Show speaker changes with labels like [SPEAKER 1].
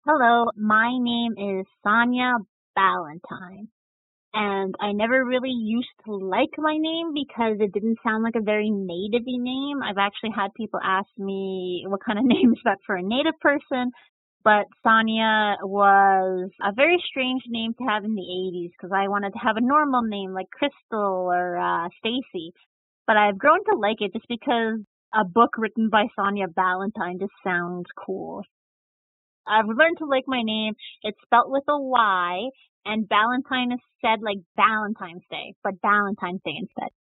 [SPEAKER 1] Hello, my name is Sonia Ballantyne, and I never really used to like my name because it didn't sound like a very native-y name. I've actually had people ask me what kind of name is that for a native person, but Sonia was a very strange name to have in the 80s because I wanted to have a normal name like Crystal or Stacy, but I've grown to like it just because a book written by Sonia Ballantyne just sounds cool. I've learned to like my name. It's spelt with a Y, and Valentine is said like Valentine's Day, but Valentine's Day instead.